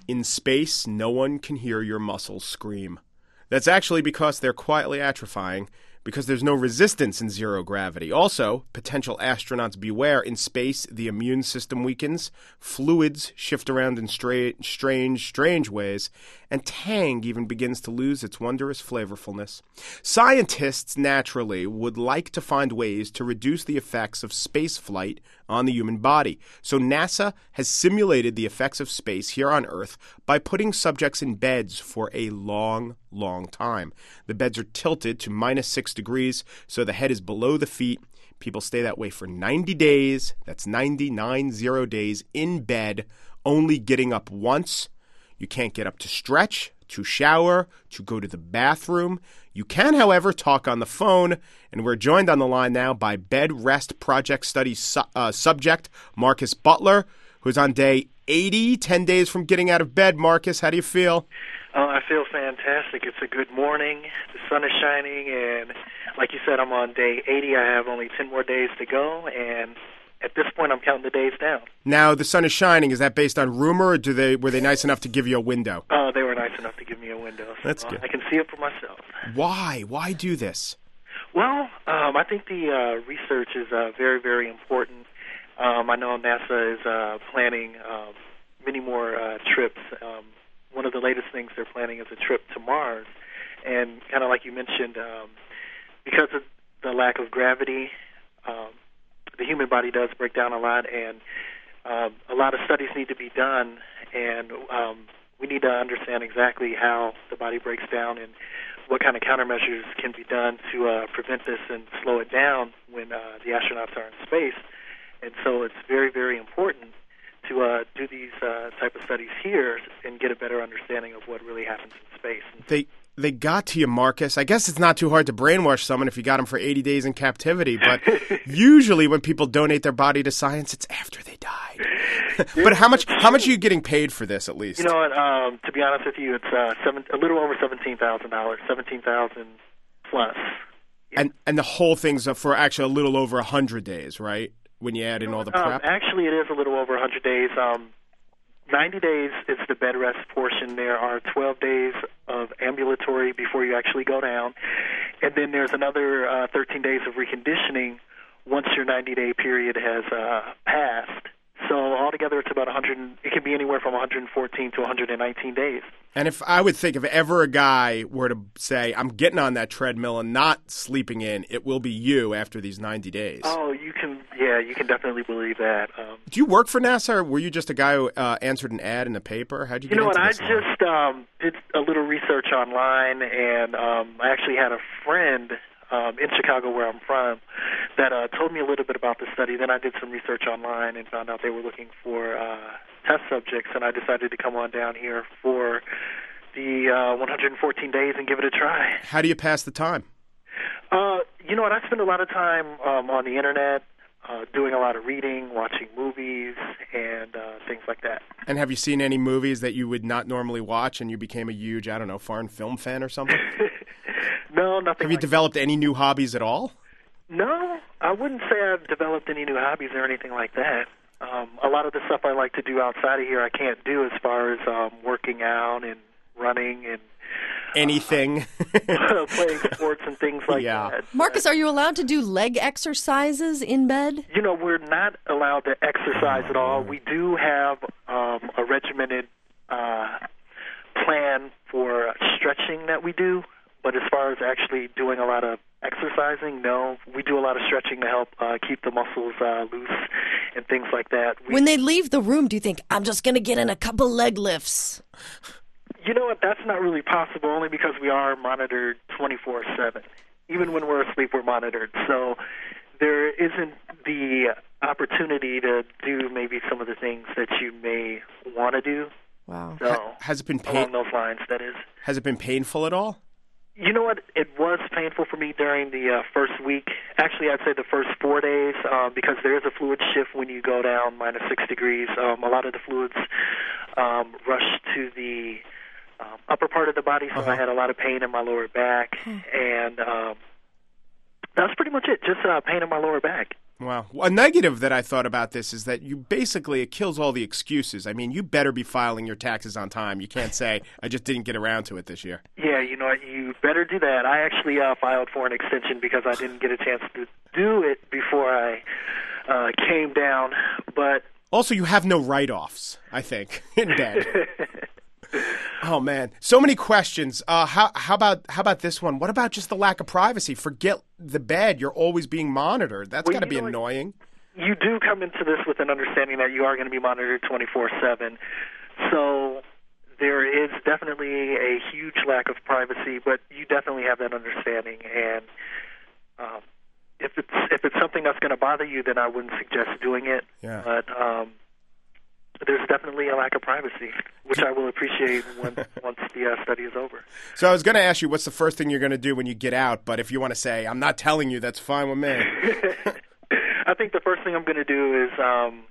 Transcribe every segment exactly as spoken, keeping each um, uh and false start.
In space, no one can hear your muscles scream. That's actually because they're quietly atrophying, because there's no resistance in zero gravity. Also, potential astronauts beware, in space, the immune system weakens, fluids shift around in stra- strange, strange ways, and Tang even begins to lose its wondrous flavorfulness. Scientists, naturally, would like to find ways to reduce the effects of space flight on the human body. So NASA has simulated the effects of space here on Earth by putting subjects in beds for a long, long time. The beds are tilted to minus six degrees, so the head is below the feet. People stay that way for ninety days. That's ninety-nine zero days in bed, only getting up once. You can't get up to stretch, to shower, to go to the bathroom. You can, however, talk on the phone, and we're joined on the line now by Bed Rest Project Study su- uh, subject Marcus Butler, who's on day eighty, ten days from getting out of bed. Marcus, how do you feel? Oh, I feel fantastic. It's a good morning. The sun is shining, and like you said, I'm on day eighty. I have only ten more days to go, and at this point, I'm counting the days down. Now, the sun is shining. Is that based on rumor, or do they were they nice enough to give you a window? Oh, they were nice enough to give me a window. So That's good. I can see it for myself. Why? Why do this? Well, um, I think the uh, research is uh, very, very important. Um, I know NASA is uh, planning uh, many more uh, trips. Um, one of the latest things they're planning is a trip to Mars. And kind of like you mentioned, um, because of the lack of gravity, um, the human body does break down a lot, and uh, a lot of studies need to be done, and um, we need to understand exactly how the body breaks down and what kind of countermeasures can be done to uh, prevent this and slow it down when uh, the astronauts are in space. And so it's very, very important to uh, do these uh, type of studies here and get a better understanding of what really happens in space. They they got to you, Marcus. I guess it's not too hard to brainwash someone if you got them for eighty days in captivity, but usually when people donate their body to science, it's after they died. But how much how much are you getting paid for this, at least? You know what, um, to be honest with you, it's uh, seven, a little over seventeen thousand dollars, seventeen thousand dollars plus. Yeah. And and the whole thing's for actually a little over one hundred days, right? When you add in all the prep? Um, actually, it is a little over one hundred days. Um, ninety days is the bed rest portion. There are twelve days of ambulatory before you actually go down. And then there's another uh, thirteen days of reconditioning once your ninety-day period has uh, passed. So altogether, it's about one hundred. It can be anywhere from one hundred fourteen to one hundred nineteen days. And if I would think if ever a guy were to say, I'm getting on that treadmill and not sleeping in, it will be you after these ninety days. Oh, you can, yeah, you can definitely believe that. Um, Do you work for NASA, or were you just a guy who uh, answered an ad in the paper? How'd you, you get know into what? I this line? just um, did a little research online, and um, I actually had a friend um, in Chicago, where I'm from, that uh, told me a little bit about the study. Then I did some research online and found out they were looking for uh, test subjects, and I decided to come on down here for the uh, one hundred fourteen days and give it a try. How do you pass the time? Uh, you know what? I spend a lot of time um, on the internet, uh, doing a lot of reading, watching movies, and uh, things like that. And have you seen any movies that you would not normally watch and you became a huge, I don't know, foreign film fan or something? No, nothing. Have you like developed any new hobbies at all? No, I wouldn't say I've developed any new hobbies or anything like that. Um, a lot of the stuff I like to do outside of here I can't do, as far as um, working out and running and anything. Uh, playing sports and things like yeah. that. Marcus, are you allowed to do leg exercises in bed? You know, we're not allowed to exercise at all. We do have um, a regimented uh, plan for stretching that we do, but as far as actually doing a lot of exercising, no. We do a lot of stretching to help uh, keep the muscles uh, loose and things like that. We, when they leave the room, do you think, I'm just going to get in a couple leg lifts? You know what? That's not really possible, only because we are monitored twenty-four seven. Even when we're asleep, we're monitored. So there isn't the opportunity to do maybe some of the things that you may want to do. Wow. So, ha- has it been pain- along those lines, that is. Has it been painful at all? You know what? It was painful for me during the uh, first week. Actually, I'd say the first four days, uh, because there is a fluid shift when you go down minus six degrees. Um, a lot of the fluids um, rush to the um, upper part of the body, so uh-huh. I had a lot of pain in my lower back, and um, that's pretty much it. Just uh, pain in my lower back. Wow. A negative that I thought about this is that you basically, it kills all the excuses. I mean, you better be filing your taxes on time. You can't say, I just didn't get around to it this year. Yeah, you know what? You better do that. I actually uh, filed for an extension because I didn't get a chance to do it before I uh, came down. But also, you have no write-offs, I think, in bed. Oh man, so many questions. Uh, how how about how about this one? What about just the lack of privacy? Forget the bed. You're always being monitored. That's Well, got to you be know what? annoying. You do come into this with an understanding that you are going to be monitored twenty-four seven. So there is definitely a huge lack of privacy, but you definitely have that understanding. And um, if it's if it's something that's going to bother you, then I wouldn't suggest doing it. Yeah. But um, there's definitely a lack of privacy, which I will appreciate when, once the uh, study is over. So I was going to ask you, what's the first thing you're going to do when you get out? But if you want to say, I'm not telling you, that's fine with me. I think the first thing I'm going to do is um,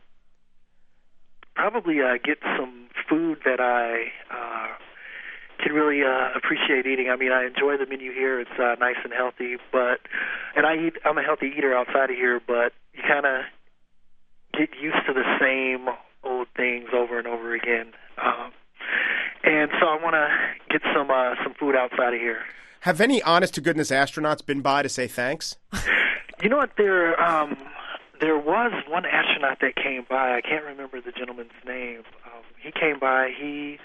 probably uh, get some food that I uh, can really uh, appreciate eating. I mean, I enjoy the menu here. It's uh, nice and healthy, but and I eat. I'm a healthy eater outside of here, but you kind of get used to the same old things over and over again. Um, and so I want to get some uh, some food outside of here. Have any honest-to-goodness astronauts been by to say thanks? You know what? There um, there was one astronaut that came by. I can't remember the gentleman's name. Um, he came by. He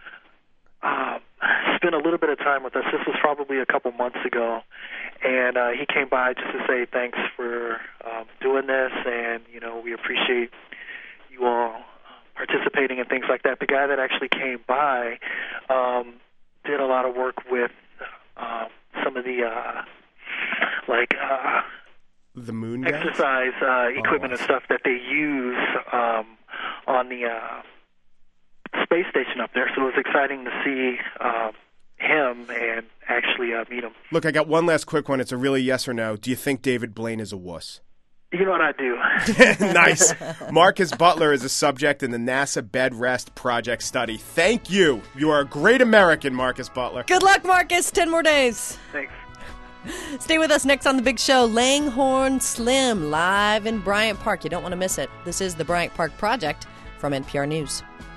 um, spent a little bit of time with us. This was probably a couple months ago. And uh, he came by just to say thanks for um, doing this, and, you know, we appreciate you all participating and things like that. The guy that actually came by um, did a lot of work with uh, some of the, uh, like, uh, the moon guys? exercise uh, equipment Oh, and stuff that they use um, on the uh, space station up there. So it was exciting to see uh, him and actually uh, meet him. Look, I got one last quick one. It's a really yes or no. Do you think David Blaine is a wuss? You know what I do. Nice. Marcus Butler is a subject in the NASA Bed Rest Project study. Thank you. You are a great American, Marcus Butler. Good luck, Marcus. Ten more days. Thanks. Stay with us next on The Big Show. Langhorne Slim live in Bryant Park. You don't want to miss it. This is the Bryant Park Project from N P R News.